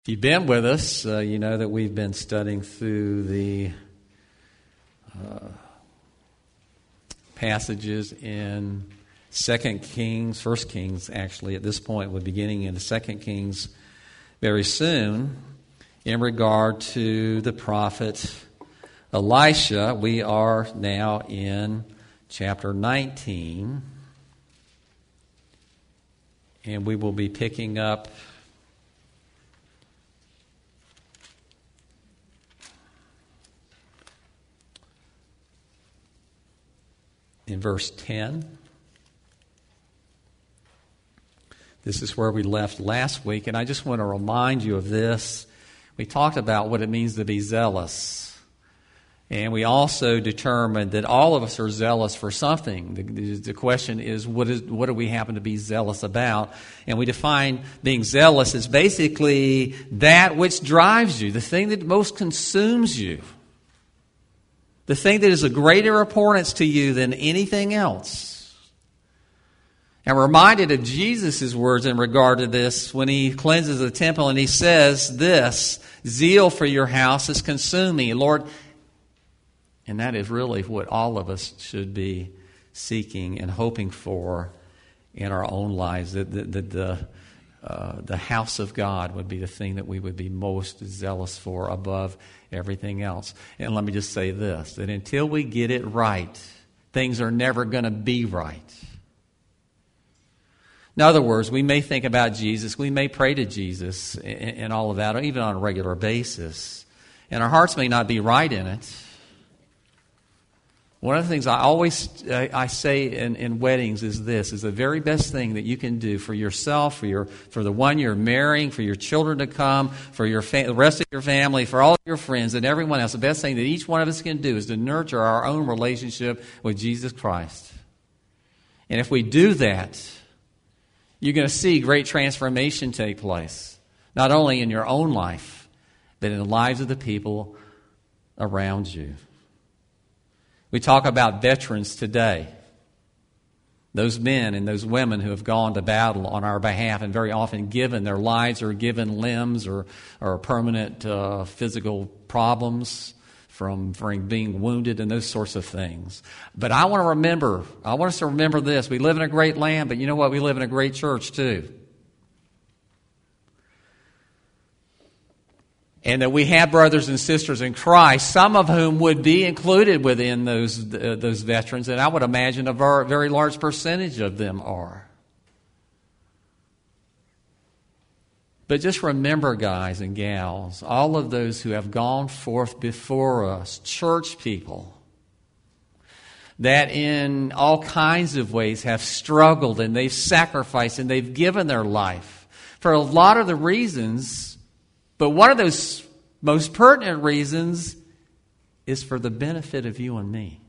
If you've been with us, you know that we've been studying through the passages in 2 Kings, 1 Kings actually at this point. We're beginning in the 2 Kings very soon in regard to the prophet Elisha. We are now in chapter 19, and we will be picking up in verse 10. This is where we left last week, and I just want to remind you of this. We talked about what it means to be zealous, and we also determined that all of us are zealous for something. The question is, what do we happen to be zealous about? And we define being zealous as basically that which drives you, the thing that most consumes you. The thing that is of greater importance to you than anything else. And we're reminded of Jesus' words in regard to this when he cleanses the temple and he says this, zeal for your house is consuming, Lord. And that is really what all of us should be seeking and hoping for in our own lives. That the house of God would be the thing that we would be most zealous for above everything else. And let me just say this, that until we get it right, things are never going to be right. In other words, we may think about Jesus, we may pray to Jesus and all of that, or even on a regular basis, and our hearts may not be right in it. One of the things I say in weddings is this, is the very best thing that you can do for yourself, for the one you're marrying, for your children to come, for the rest of your family, for all of your friends and everyone else. The best thing that each one of us can do is to nurture our own relationship with Jesus Christ. And if we do that, you're going to see great transformation take place, not only in your own life, but in the lives of the people around you. We talk about veterans today, those men and those women who have gone to battle on our behalf and very often given their lives or given limbs or permanent physical problems from being wounded and those sorts of things. But I want us to remember this. We live in a great land, but you know what? We live in a great church too. And that we have brothers and sisters in Christ, some of whom would be included within those veterans, and I would imagine a very large percentage of them are. But just remember, guys and gals, all of those who have gone forth before us, church people, that in all kinds of ways have struggled and they've sacrificed and they've given their life for a lot of the reasons. But one of those most pertinent reasons is for the benefit of you and me.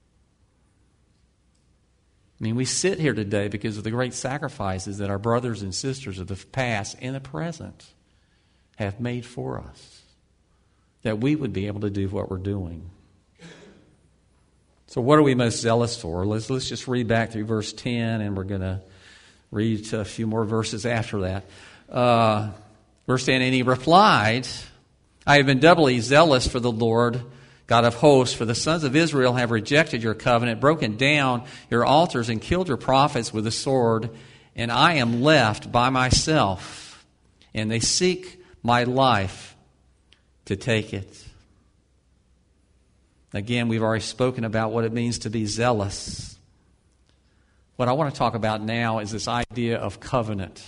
I mean, we sit here today because of the great sacrifices that our brothers and sisters of the past and the present have made for us, that we would be able to do what we're doing. So what are we most zealous for? Let's just read back through verse 10, and we're going to read a few more verses after that. Verse 10, and he replied, I have been doubly zealous for the Lord God of hosts, for the sons of Israel have rejected your covenant, broken down your altars, and killed your prophets with the sword, and I am left by myself, and they seek my life to take it. Again, we've already spoken about what it means to be zealous. What I want to talk about now is this idea of covenant.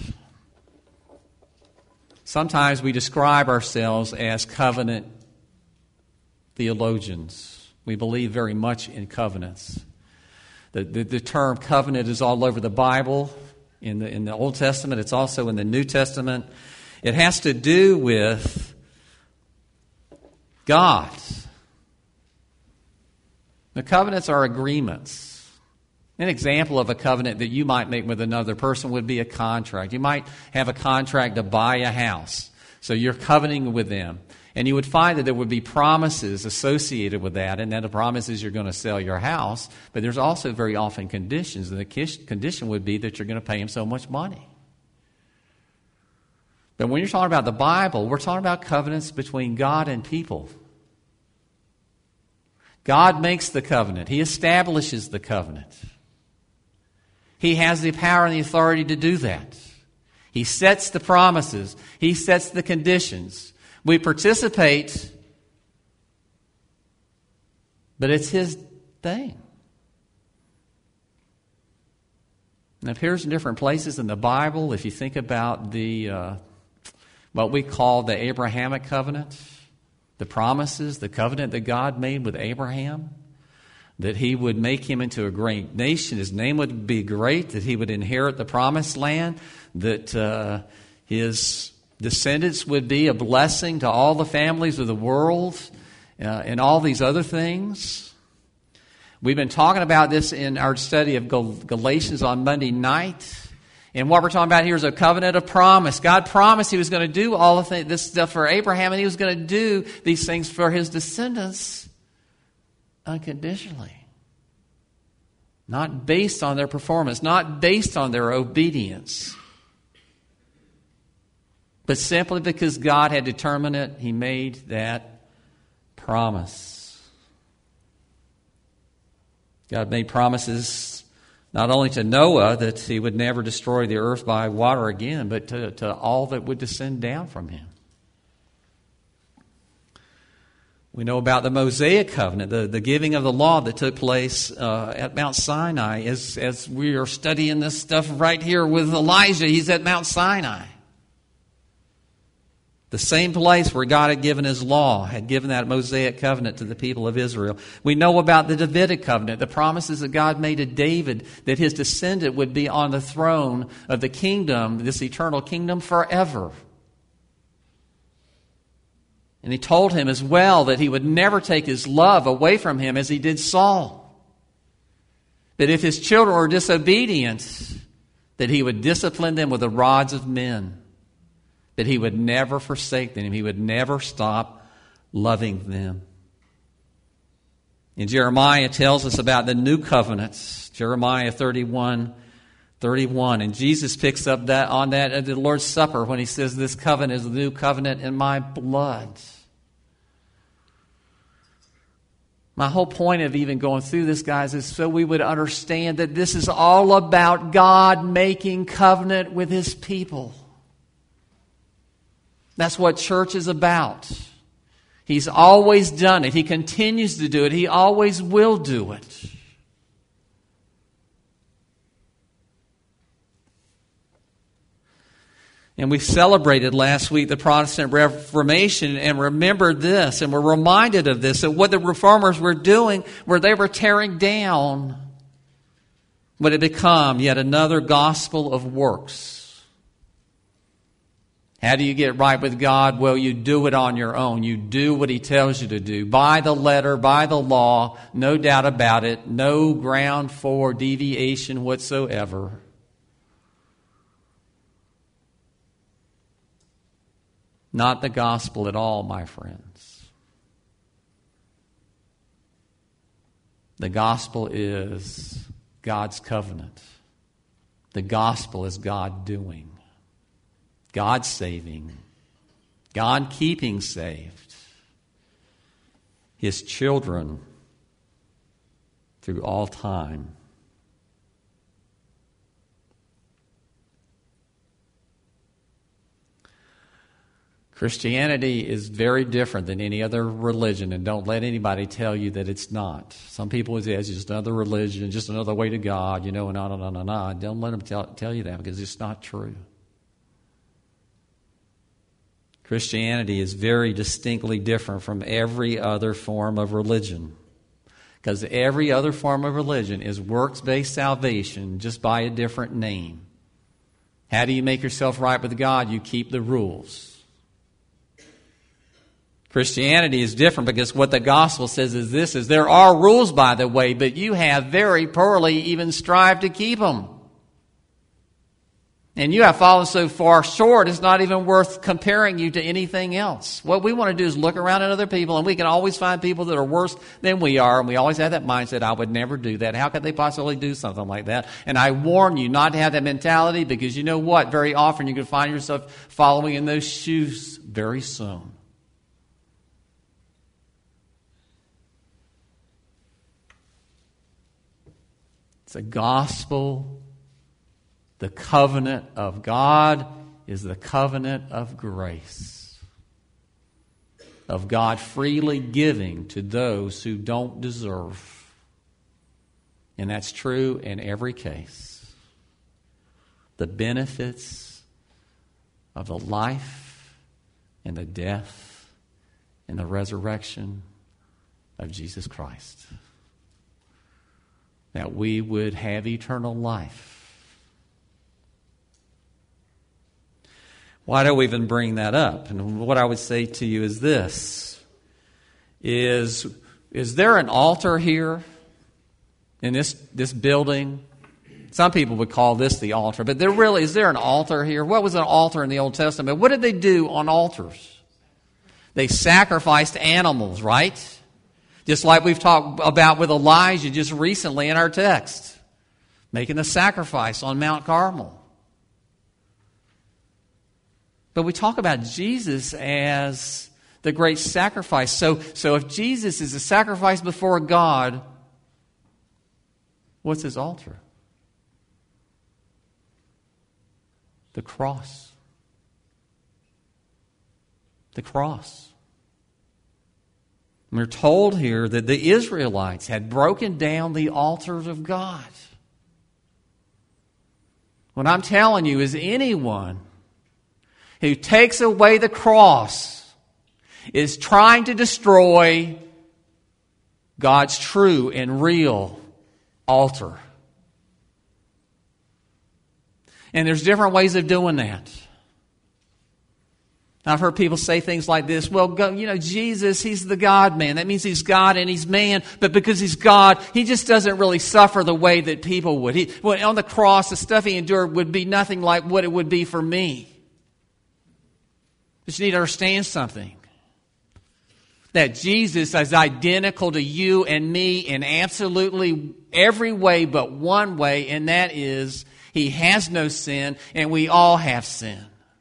Sometimes we describe ourselves as covenant theologians. We believe very much in covenants. The term covenant is all over the Bible. In the Old Testament, it's also in the New Testament. It has to do with God. The covenants are agreements. An example of a covenant that you might make with another person would be a contract. You might have a contract to buy a house. So you're covenanting with them. And you would find that there would be promises associated with that. And that the promise is you're going to sell your house. But there's also very often conditions. And the condition would be that you're going to pay him so much money. But when you're talking about the Bible, we're talking about covenants between God and people. God makes the covenant. He establishes the covenant. He has the power and the authority to do that. He sets the promises. He sets the conditions. We participate, but it's His thing. It appears in different places in the Bible. If you think about the what we call the Abrahamic covenant, the promises, the covenant that God made with Abraham, that He would make him into a great nation, his name would be great, that he would inherit the promised land, that his descendants would be a blessing to all the families of the world, and all these other things. We've been talking about this in our study of Galatians on Monday night. And what we're talking about here is a covenant of promise. God promised He was going to do all of this stuff for Abraham, and He was going to do these things for His descendants unconditionally. Not based on their performance, not based on their obedience, but simply because God had determined it, He made that promise. God made promises not only to Noah that He would never destroy the earth by water again, but to all that would descend down from him. We know about the Mosaic covenant, the giving of the law that took place at Mount Sinai. As we are studying this stuff right here with Elijah, he's at Mount Sinai. The same place where God had given His law, had given that Mosaic covenant to the people of Israel. We know about the Davidic covenant, the promises that God made to David that his descendant would be on the throne of the kingdom, this eternal kingdom, forever. And He told him as well that He would never take His love away from him as He did Saul. That if his children were disobedient, that He would discipline them with the rods of men. That He would never forsake them. He would never stop loving them. And Jeremiah tells us about the new covenants. Jeremiah 31:31. And Jesus picks up on that at the Lord's Supper when He says, "This covenant is the new covenant in my blood." My whole point of even going through this, guys, is so we would understand that this is all about God making covenant with His people. That's what church is about. He's always done it. He continues to do it. He always will do it. And we celebrated last week the Protestant Reformation and remembered this and were reminded of this, that what the Reformers were doing, where they were tearing down what had become yet another gospel of works. How do you get right with God? Well, you do it on your own. You do what He tells you to do. By the letter, by the law, no doubt about it. No ground for deviation whatsoever. Not the gospel at all, my friends. The gospel is God's covenant. The gospel is God doing. God saving, God keeping saved His children through all time. Christianity is very different than any other religion, and don't let anybody tell you that it's not. Some people would say it's just another religion, just another way to God, and no. Don't let them tell you that, because it's not true. Christianity is very distinctly different from every other form of religion. Because every other form of religion is works-based salvation, just by a different name. How do you make yourself right with God? You keep the rules. Christianity is different because what the gospel says is this, is there are rules, by the way, but you have very poorly even strived to keep them. And you have fallen so far short, it's not even worth comparing you to anything else. What we want to do is look around at other people, and we can always find people that are worse than we are, and we always have that mindset, I would never do that. How could they possibly do something like that? And I warn you not to have that mentality, because you know what? Very often you can find yourself following in those shoes very soon. It's a gospel. The covenant of God is the covenant of grace, of God freely giving to those who don't deserve. And that's true in every case. The benefits of the life and the death and the resurrection of Jesus Christ, that we would have eternal life. Why do we even bring that up? And what I would say to you is this. Is there an altar here in this building? Some people would call this the altar, but is there an altar here? What was an altar in the Old Testament? What did they do on altars? They sacrificed animals, right? Just like we've talked about with Elijah just recently in our text, making a sacrifice on Mount Carmel. But we talk about Jesus as the great sacrifice. So if Jesus is a sacrifice before God, what's his altar? The cross. The cross. And we're told here that the Israelites had broken down the altars of God. What I'm telling you is anyone who takes away the cross is trying to destroy God's true and real altar. And there's different ways of doing that. I've heard people say things like this, well, Jesus, he's the God-man. That means he's God and he's man, but because he's God, he just doesn't really suffer the way that people would. On the cross, the stuff he endured would be nothing like what it would be for me. But you need to understand something. That Jesus is identical to you and me in absolutely every way but one way, and that is he has no sin and we all have sin.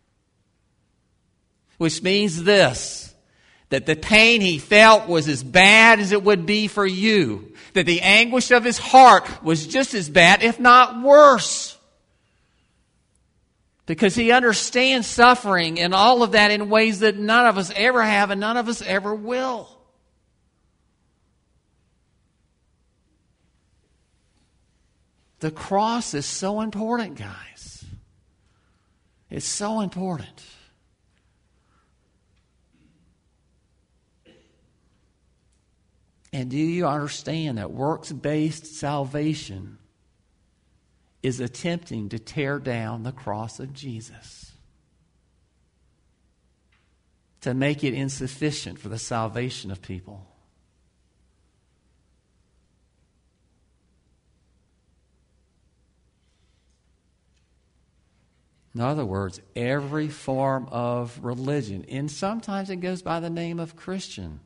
Which means this, that the pain he felt was as bad as it would be for you. That the anguish of his heart was just as bad, if not worse. Because he understands suffering and all of that in ways that none of us ever have and none of us ever will. The cross is so important, guys. It's so important. And do you understand that works-based salvation is attempting to tear down the cross of Jesus, to make it insufficient for the salvation of people? In other words, every form of religion, and sometimes it goes by the name of Christian,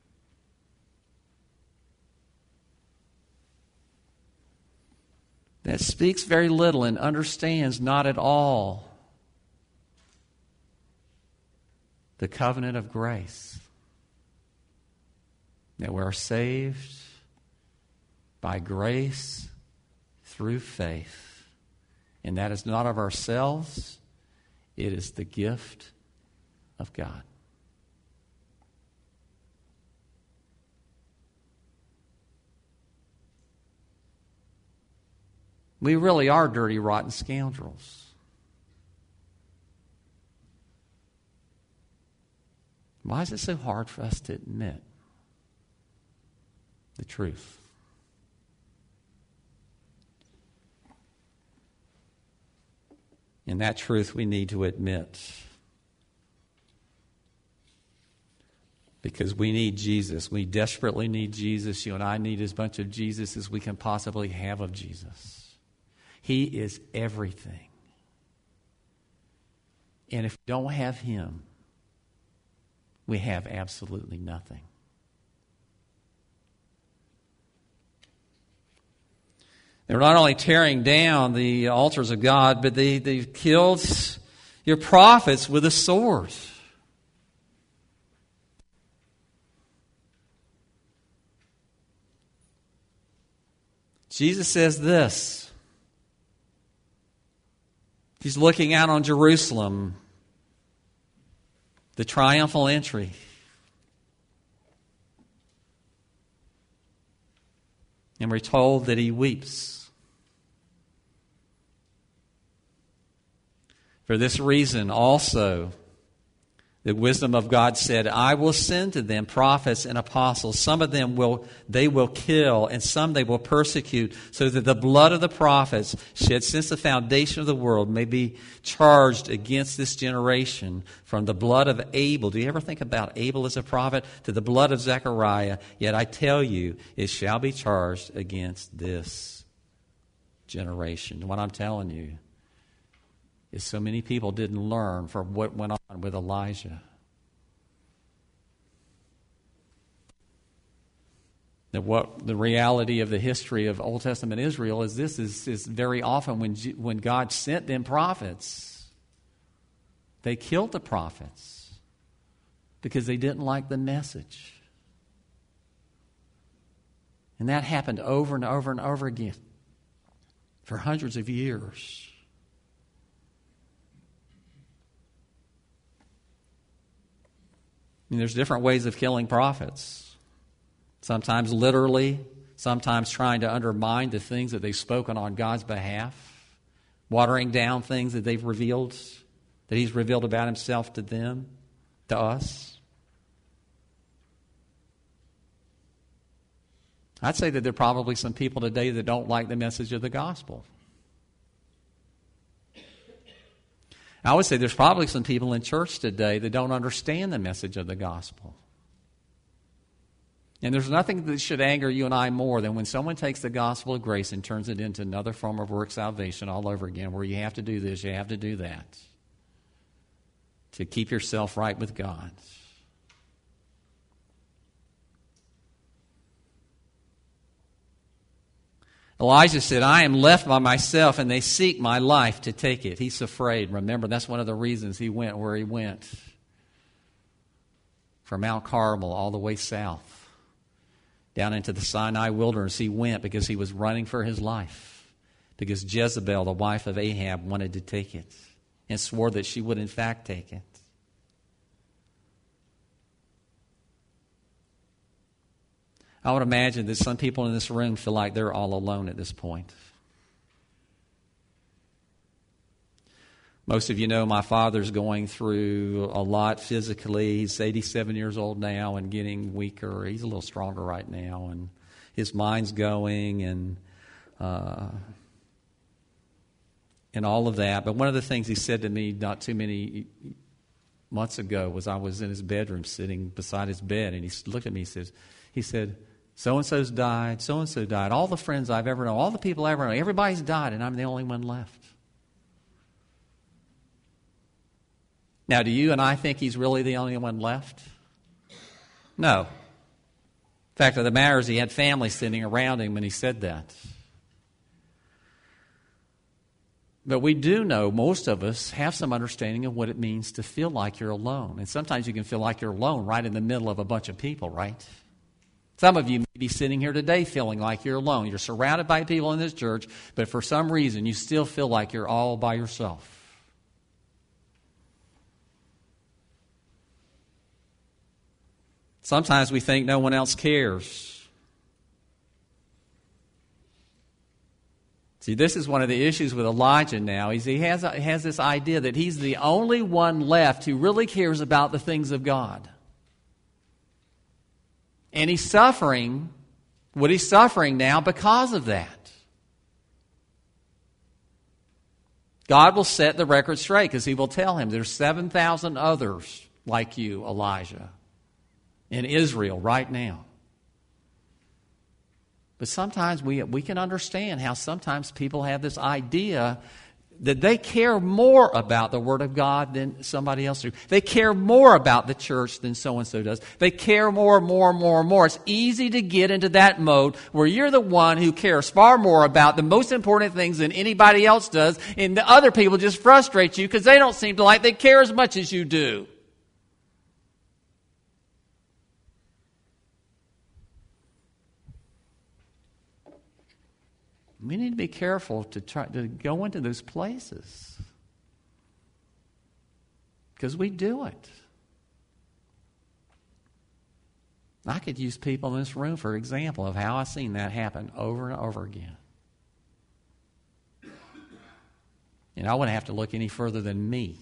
that speaks very little and understands not at all the covenant of grace. That we are saved by grace through faith. And that is not of ourselves, it is the gift of God. We really are dirty, rotten scoundrels. Why is it so hard for us to admit the truth? And that truth we need to admit. Because we need Jesus. We desperately need Jesus. You and I need as much of Jesus as we can possibly have of Jesus. He is everything. And if we don't have him, we have absolutely nothing. They're not only tearing down the altars of God, but they've killed your prophets with a sword. Jesus says this. He's looking out on Jerusalem, the triumphal entry. And we're told that he weeps. For this reason also, the wisdom of God said, I will send to them prophets and apostles. Some of them they will kill, and some they will persecute, so that the blood of the prophets shed since the foundation of the world may be charged against this generation. From the blood of Abel, do you ever think about Abel as a prophet? To the blood of Zechariah, yet I tell you, it shall be charged against this generation. What I'm telling you is so many people didn't learn from what went on with Elijah. That what the reality of the history of Old Testament Israel is this is very often when God sent them prophets, they killed the prophets because they didn't like the message. And that happened over and over and over again for hundreds of years. I mean, there's different ways of killing prophets. Sometimes literally, sometimes trying to undermine the things that they've spoken on God's behalf, watering down things that they've revealed, that he's revealed about himself to them, to us. I'd say that there are probably some people today that don't like the message of the gospel. I would say there's probably some people in church today that don't understand the message of the gospel. And there's nothing that should anger you and I more than when someone takes the gospel of grace and turns it into another form of work salvation all over again, where you have to do this, you have to do that, to keep yourself right with God. Elijah said, I am left by myself, and they seek my life to take it. He's afraid. Remember, that's one of the reasons he went where he went. From Mount Carmel all the way south, down into the Sinai wilderness, he went because he was running for his life. Because Jezebel, the wife of Ahab, wanted to take it and swore that she would in fact take it. I would imagine that some people in this room feel like they're all alone at this point. Most of you know my father's going through a lot physically. He's 87 years old now and getting weaker. He's a little stronger right now, and his mind's going and all of that. But one of the things he said to me not too many months ago was I was in his bedroom sitting beside his bed, and he looked at me and he said, so-and-so's died, so-and-so died. All the friends I've ever known, all the people I ever know, everybody's died, and I'm the only one left. Now, do you and I think he's really the only one left? No. Fact of the matter is he had family sitting around him when he said that. But we do know, most of us have some understanding of what it means to feel like you're alone. And sometimes you can feel like you're alone right in the middle of a bunch of people, right? Some of you may be sitting here today feeling like you're alone. You're surrounded by people in this church, but for some reason you still feel like you're all by yourself. Sometimes we think no one else cares. See, this is one of the issues with Elijah now. He has this idea that he's the only one left who really cares about the things of God. And he's suffering what he's suffering now because of that. God will set the record straight because he will tell him there's 7,000 others like you, Elijah, in Israel right now. But sometimes we can understand how sometimes people have this idea that they care more about the Word of God than somebody else do. They care more about the church than so-and-so does. They care more. It's easy to get into that mode where you're the one who cares far more about the most important things than anybody else does, and the other people just frustrate you because they don't seem to like they care as much as you do. We need to be careful to try to go into those places, because we do it. I could use people in this room for example of how I've seen that happen over and over again. And I wouldn't have to look any further than me.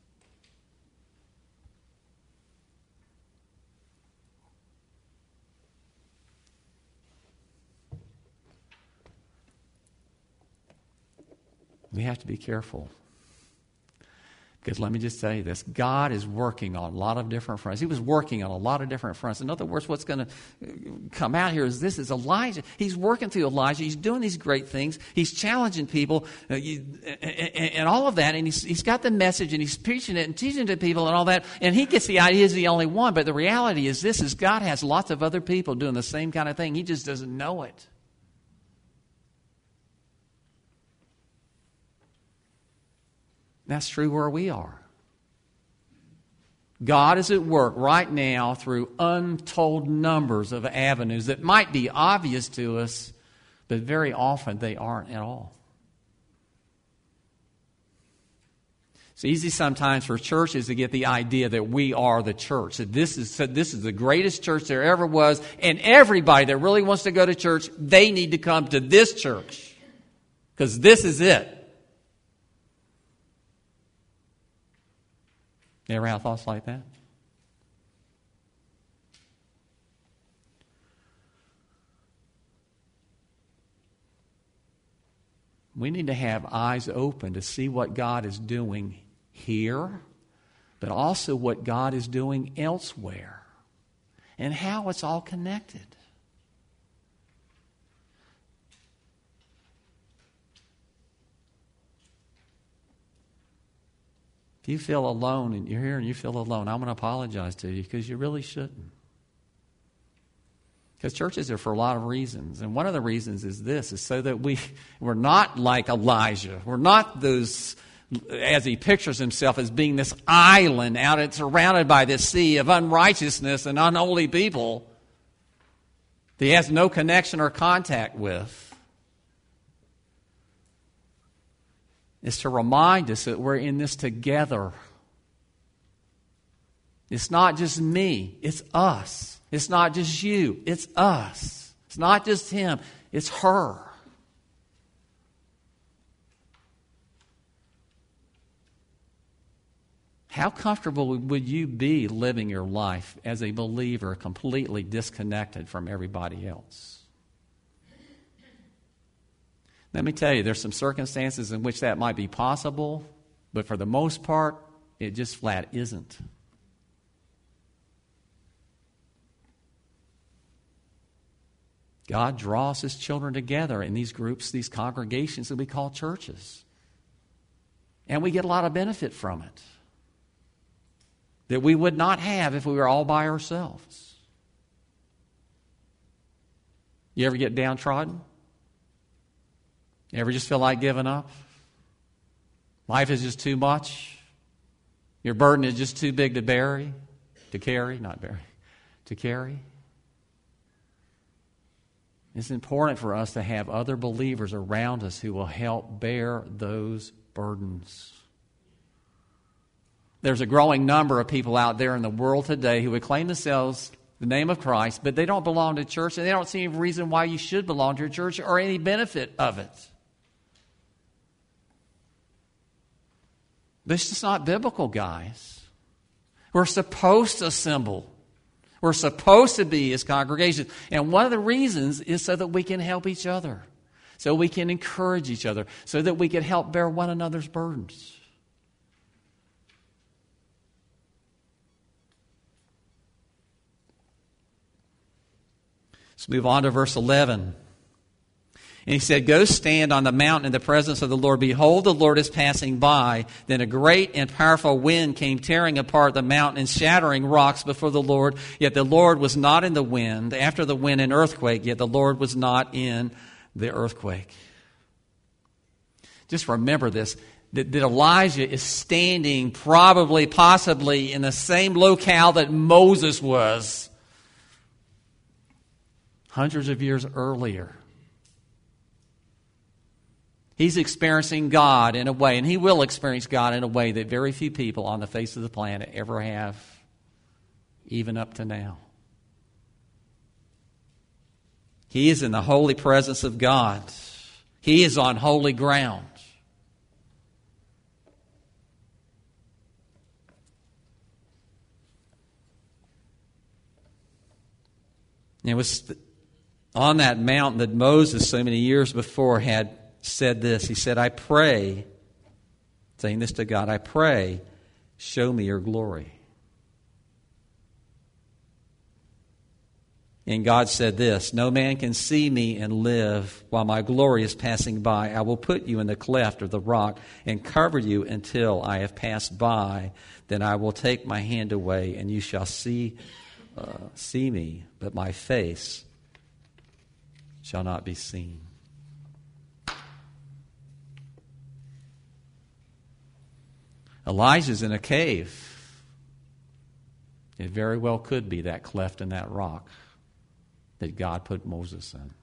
We have to be careful. Because let me just say this. God is working on a lot of different fronts. He was working on a lot of different fronts. In other words, what's going to come out here is this is Elijah. He's working through Elijah. He's doing these great things. He's challenging people and all of that. And he's got the message and he's preaching it and teaching it to people and all that. And he gets the idea he's the only one. But the reality is this is God has lots of other people doing the same kind of thing. He just doesn't know it. That's true where we are. God is at work right now through untold numbers of avenues that might be obvious to us, but very often they aren't at all. It's easy sometimes for churches to get the idea that we are the church, that this is the greatest church there ever was, and everybody that really wants to go to church, they need to come to this church because this is it. You ever have thoughts like that? We need to have eyes open to see what God is doing here, but also what God is doing elsewhere and how it's all connected. If you feel alone and you're here and you feel alone, I'm going to apologize to you because you really shouldn't. Because churches are for a lot of reasons. And one of the reasons is this, is so that we're not like Elijah. We're not those, as he pictures himself, as being this island out and surrounded by this sea of unrighteousness and unholy people that he has no connection or contact with. Is to remind us that we're in this together. It's not just me, it's us. It's not just you, it's us. It's not just him, it's her. How comfortable would you be living your life as a believer completely disconnected from everybody else? Let me tell you, there's some circumstances in which that might be possible, but for the most part, it just flat isn't. God draws his children together in these groups, these congregations that we call churches. And we get a lot of benefit from it that we would not have if we were all by ourselves. You ever get downtrodden? You ever just feel like giving up? Life is just too much. Your burden is just too big to carry. It's important for us to have other believers around us who will help bear those burdens. There's a growing number of people out there in the world today who would claim themselves the name of Christ, but they don't belong to church, and they don't see any reason why you should belong to a church or any benefit of it. This is not biblical, guys. We're supposed to assemble. We're supposed to be as congregations. And one of the reasons is so that we can help each other, so we can encourage each other, so that we can help bear one another's burdens. Let's move on to verse 11. And he said, go stand on the mountain in the presence of the Lord. Behold, the Lord is passing by. Then a great and powerful wind came tearing apart the mountain and shattering rocks before the Lord. Yet the Lord was not in the wind. After the wind, an earthquake. Yet the Lord was not in the earthquake. Just remember this, that Elijah is standing probably, possibly in the same locale that Moses was hundreds of years earlier. He's experiencing God in a way, and he will experience God in a way that very few people on the face of the planet ever have, even up to now. He is in the holy presence of God. He is on holy ground. And it was on that mountain that Moses, so many years before, had said this. He said, I pray, saying this to God, I pray, show me your glory. And God said this, no man can see me and live while my glory is passing by. I will put you in the cleft of the rock and cover you until I have passed by. Then I will take my hand away and you shall see me, but my face shall not be seen. Elijah's in a cave. It very well could be that cleft in that rock that God put Moses in.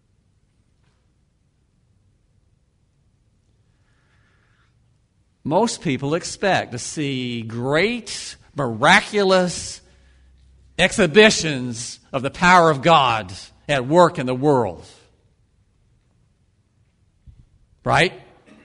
Most people expect to see great, miraculous exhibitions of the power of God at work in the world. Right?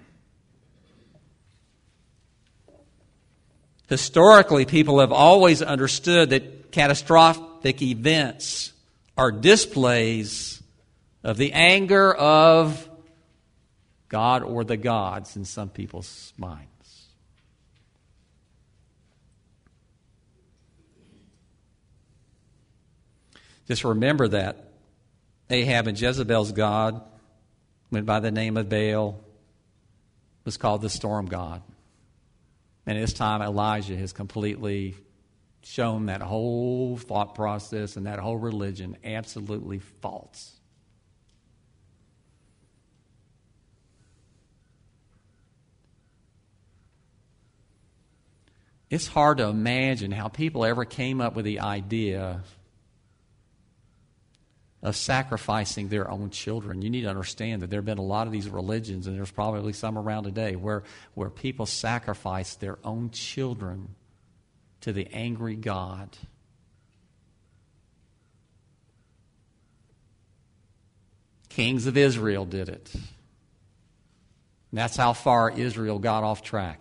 Historically, people have always understood that catastrophic events are displays of the anger of God or the gods in some people's minds. Just remember that Ahab and Jezebel's god went by the name of Baal, was called the storm god. And this time Elijah has completely shown that whole thought process and that whole religion absolutely false. It's hard to imagine how people ever came up with the idea of sacrificing their own children. You need to understand that there have been a lot of these religions, and there's probably some around today, where people sacrifice their own children to the angry God. Kings of Israel did it. And that's how far Israel got off track.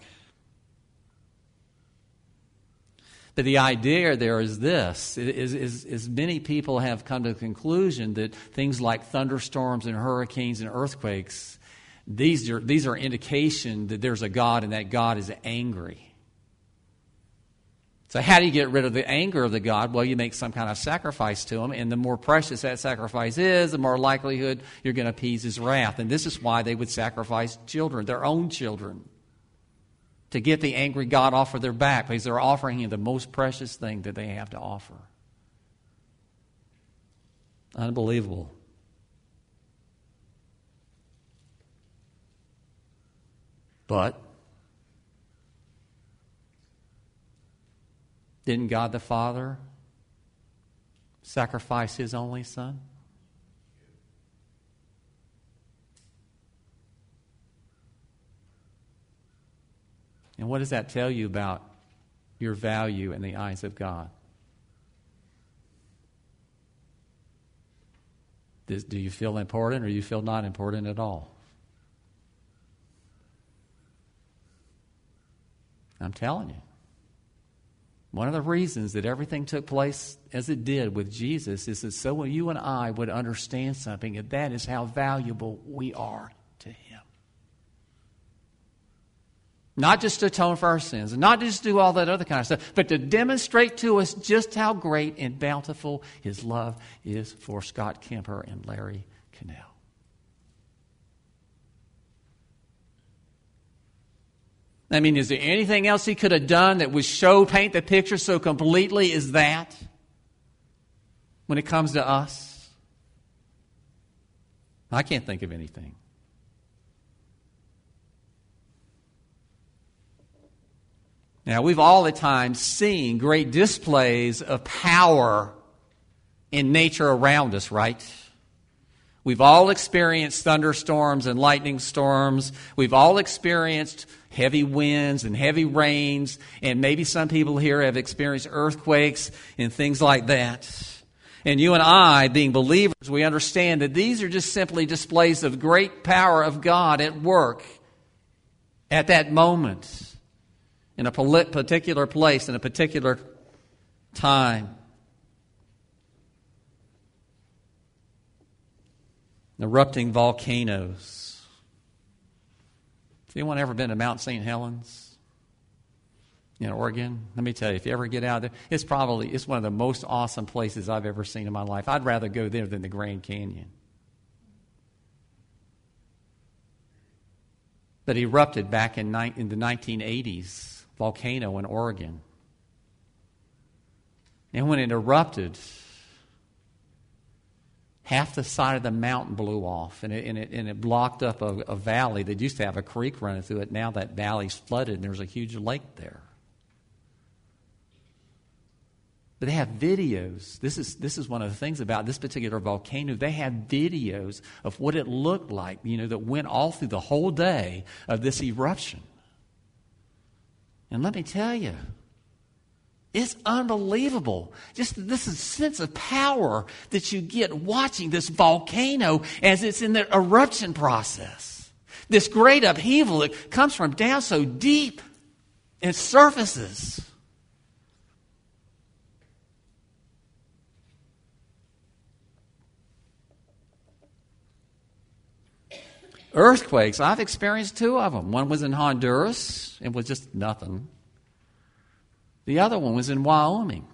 But the idea there is this, is many people have come to the conclusion that things like thunderstorms and hurricanes and earthquakes, these are indication that there's a God and that God is angry. So how do you get rid of the anger of the God? Well, you make some kind of sacrifice to him, and the more precious that sacrifice is, the more likelihood you're going to appease his wrath. And this is why they would sacrifice children, their own children, to get the angry God off of their back, because they're offering him the most precious thing that they have to offer. Unbelievable. But didn't God the Father sacrifice his only Son? And what does that tell you about your value in the eyes of God? Do you feel important, or do you feel not important at all? I'm telling you. One of the reasons that everything took place as it did with Jesus is that so you and I would understand something, and that is how valuable we are to him. Not just to atone for our sins, and not just to do all that other kind of stuff, but to demonstrate to us just how great and bountiful his love is for Scott Kemper and Larry Cannell. I mean, is there anything else he could have done that would paint the picture so completely as that when it comes to us? I can't think of anything. Now, we've all at times seen great displays of power in nature around us, right? We've all experienced thunderstorms and lightning storms. We've all experienced heavy winds and heavy rains. And maybe some people here have experienced earthquakes and things like that. And you and I, being believers, we understand that these are just simply displays of great power of God at work at that moment, in a particular place, in a particular time. Erupting volcanoes. Has anyone ever been to Mount St. Helens in Oregon? Let me tell you, if you ever get out there, it's one of the most awesome places I've ever seen in my life. I'd rather go there than the Grand Canyon. But erupted back in the 1980s, volcano in Oregon. And when it erupted, half the side of the mountain blew off, and it blocked up a valley that used to have a creek running through it. Now that valley's flooded, and there's a huge lake there. But they have videos. This is one of the things about this particular volcano. They have videos of what it looked like, that went all through the whole day of this eruption. And let me tell you, it's unbelievable. Just this sense of power that you get watching this volcano as it's in the eruption process. This great upheaval that comes from down so deep and surfaces. Earthquakes, I've experienced 2 of them. One was in Honduras. It was just nothing. The other one was in Wyoming.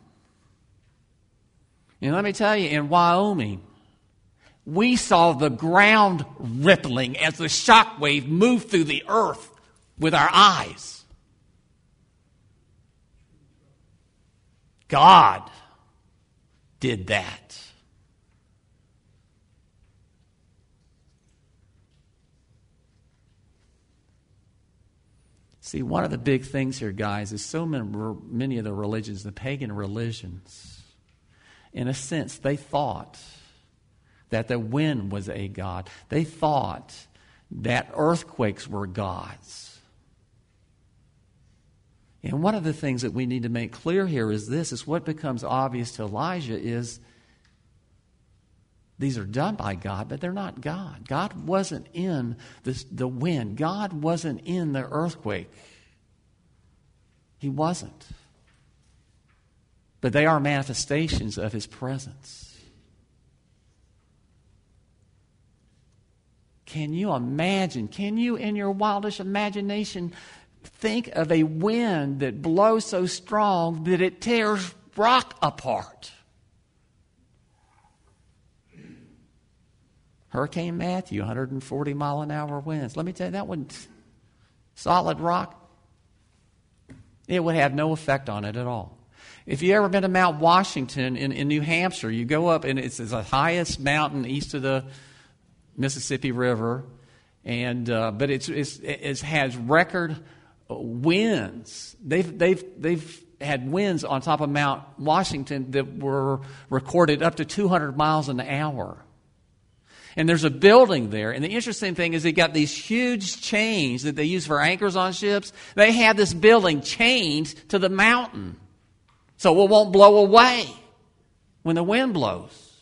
And let me tell you, in Wyoming, we saw the ground rippling as the shock wave moved through the earth with our eyes. God did that. See, one of the big things here, guys, is so many of the religions, the pagan religions, in a sense, they thought that the wind was a god. They thought that earthquakes were gods. And one of the things that we need to make clear here is this, is what becomes obvious to Elijah is these are done by God, but they're not God. God wasn't in the wind. God wasn't in the earthquake. He wasn't. But they are manifestations of His presence. Can you imagine? Can you, in your wildest imagination, think of a wind that blows so strong that it tears rock apart? Hurricane Matthew, 140 mile an hour winds. Let me tell you, that one, solid rock, it would have no effect on it at all. If you've ever been to Mount Washington in New Hampshire, you go up and it's the highest mountain east of the Mississippi River, and but it has record winds. They've had winds on top of Mount Washington that were recorded up to 200 miles an hour. And there's a building there. And the interesting thing is they got these huge chains that they use for anchors on ships. They have this building chained to the mountain so it won't blow away when the wind blows.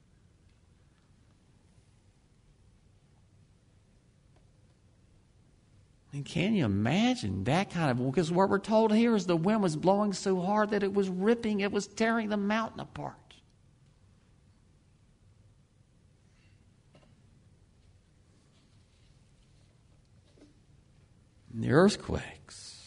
And can you imagine that kind of... Because what we're told here is the wind was blowing so hard that it was ripping, it was tearing the mountain apart. And the earthquakes.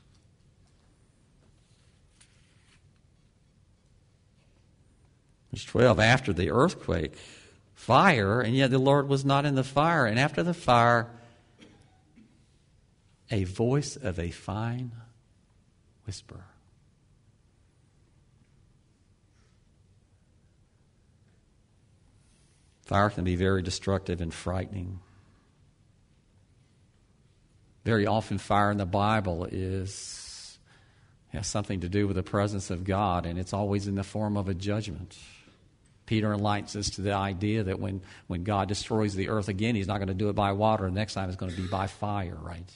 Verse 12, after the earthquake, fire, and yet the Lord was not in the fire. And after the fire, a voice of a fine whisper. Fire can be very destructive and frightening. Very often fire in the Bible has something to do with the presence of God, and it's always in the form of a judgment. Peter enlightens us to the idea that when God destroys the earth again, he's not going to do it by water. The next time it's going to be by fire, right?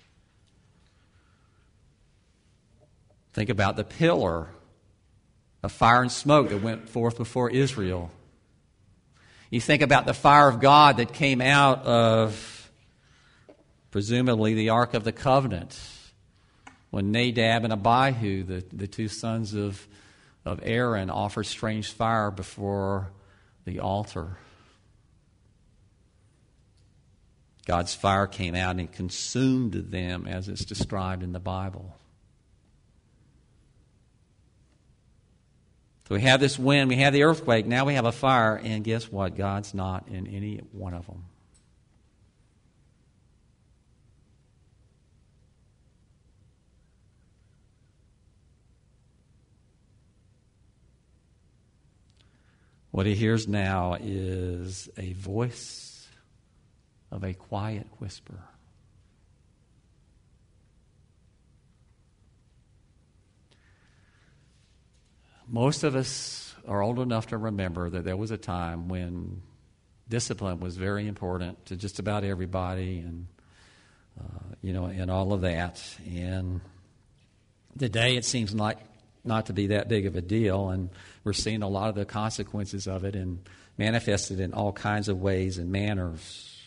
Think about the pillar of fire and smoke that went forth before Israel. You think about the fire of God that came out of, presumably, the Ark of the Covenant, when Nadab and Abihu, the two sons of Aaron, offered strange fire before the altar. God's fire came out and consumed them, as it's described in the Bible. So we have this wind, we have the earthquake, now we have a fire, and guess what? God's not in any one of them. What he hears now is a voice of a quiet whisper. Most of us are old enough to remember that there was a time when discipline was very important to just about everybody, and and all of that. And today it seems like not to be that big of a deal, and we're seeing a lot of the consequences of it and manifested in all kinds of ways and manners.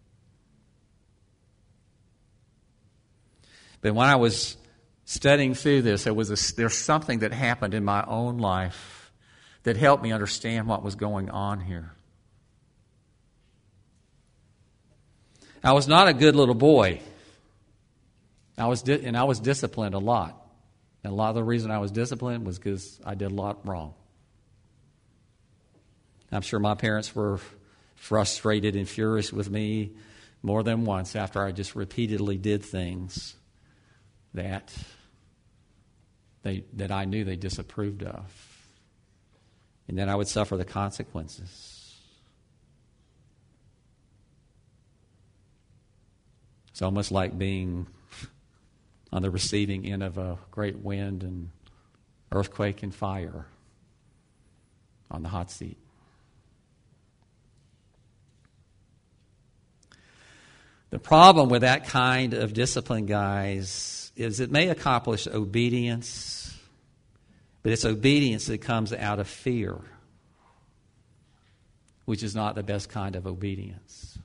But when I was studying through this, there's something that happened in my own life that helped me understand what was going on here. I was not a good little boy. I was disciplined a lot. And a lot of the reason I was disciplined was because I did a lot wrong. I'm sure my parents were frustrated and furious with me more than once after I just repeatedly did things that I knew they disapproved of. And then I would suffer the consequences. It's almost like being on the receiving end of a great wind and earthquake and fire on the hot seat. The problem with that kind of discipline, guys, is it may accomplish obedience, but it's obedience that comes out of fear, which is not the best kind of obedience.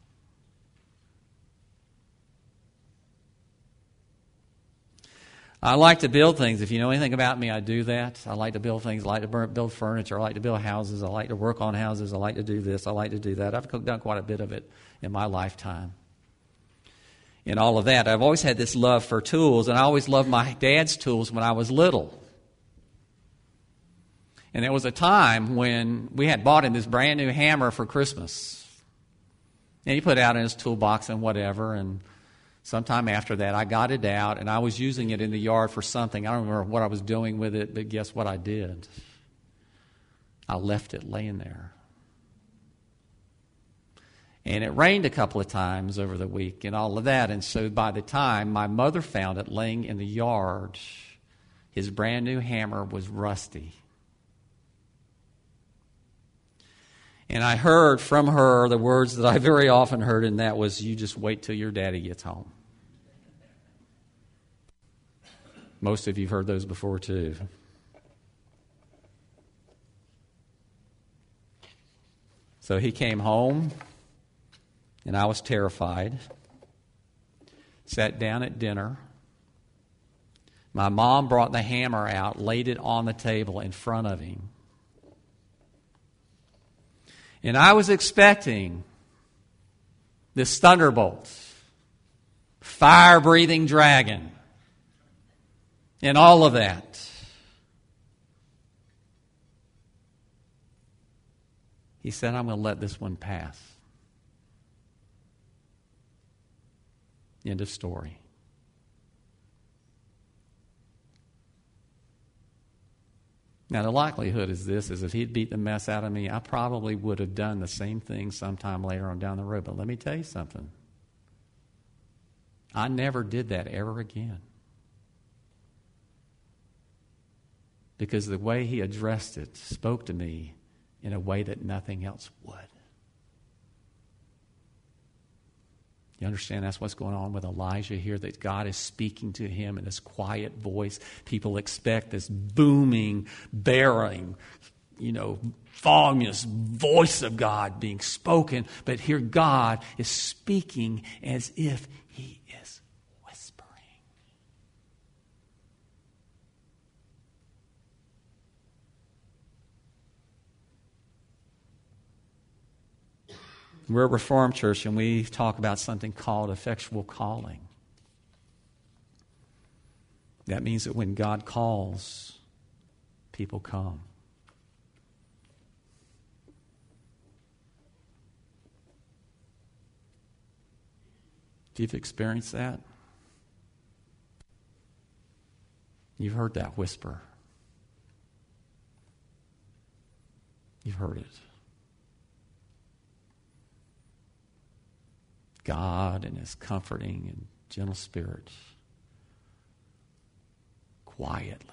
I like to build things. If you know anything about me, I do that. I like to build things. I like to build furniture. I like to build houses. I like to work on houses. I like to do this. I like to do that. I've done quite a bit of it in my lifetime. In all of that, I've always had this love for tools, and I always loved my dad's tools when I was little. And there was a time when we had bought him this brand new hammer for Christmas. And he put it out in his toolbox and whatever, and sometime after that, I got it out, and I was using it in the yard for something. I don't remember what I was doing with it, but guess what I did? I left it laying there. And it rained a couple of times over the week and all of that. And so by the time my mother found it laying in the yard, his brand new hammer was rusty. And I heard from her the words that I very often heard, and that was, "You just wait till your daddy gets home." Most of you have heard those before too. So he came home, and I was terrified. Sat down at dinner. My mom brought the hammer out, laid it on the table in front of him. And I was expecting this thunderbolt, fire-breathing dragon, and all of that. He said, "I'm going to let this one pass." End of story. Now, the likelihood is this, is if he'd beat the mess out of me, I probably would have done the same thing sometime later on down the road. But let me tell you something. I never did that ever again. Because the way he addressed it spoke to me in a way that nothing else would. You understand that's what's going on with Elijah here, that God is speaking to him in this quiet voice. People expect this booming, bearing, voluminous voice of God being spoken. But here God is speaking as if he is whispering. We're a Reformed church, and we talk about something called effectual calling. That means that when God calls, people come. If you've experienced that, you've heard that whisper. You've heard it. God and his comforting and gentle spirit quietly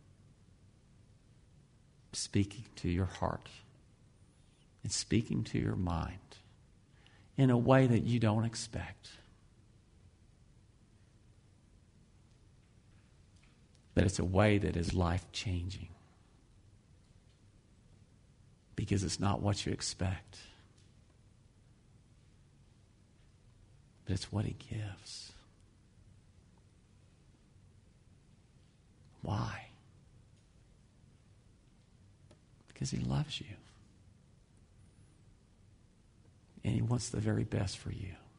speaking to your heart and speaking to your mind in a way that you don't expect. But it's a way that is life-changing because it's not what you expect. But it's what he gives. Why? Because he loves you. And he wants the very best for you.